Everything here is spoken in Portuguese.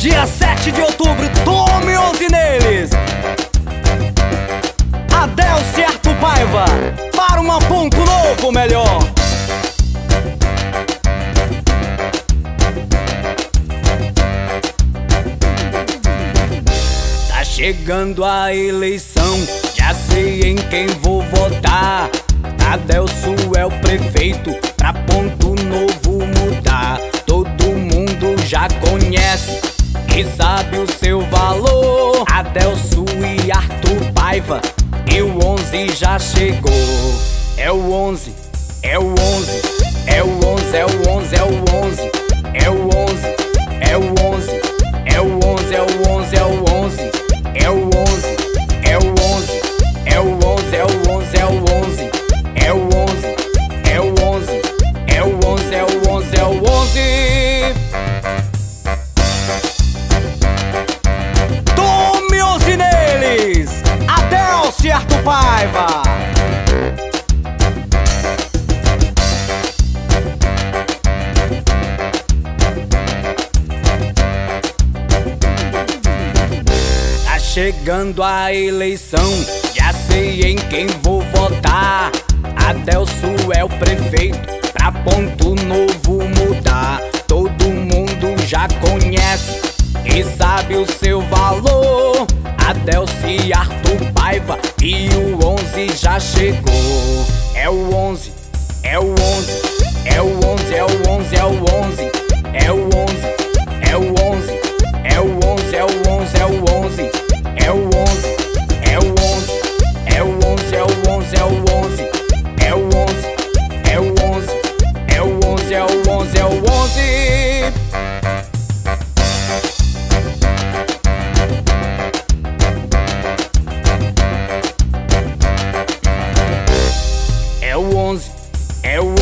Dia 7 de outubro, tome 11 neles. Adelce Arthur Paiva, para um ponto novo melhor. Tá chegando a eleição, já sei em quem vou votar. Adelso é o prefeito, pra Ponto Novo mudar. Todo mundo já conhece e sabe o seu valor. Adelso e Arthur Paiva, e o 11 já chegou. É o 11, é o 11, é o 11, é o 11, é o 11, é o 11, é o 11, é o 11, é o 11, é o 11, é o 11, é o 11, é o 11, é o 11, é o 11, é o 11, é o 11, é o 11, é o 11, é o 11. Tome 11 neles, Adelce Arthur Paiva. Tá chegando a eleição, já sei em quem vou votar. Adelso é o prefeito, pra Ponto Novo mudar. Todo mundo já conhece e sabe o seu valor. Adelso e Arthur Paiva, e o 11 já chegou. É o 11, é o 11, é o 11, é o 11, é o 11, é o 11, é o 11, é o 11, é o 11, é o 11, é o 11, é o 11, é o 11, é o 11, é o 11, é o 11, é o 11, é o 11, é o 11, é o 11. É o 11, é o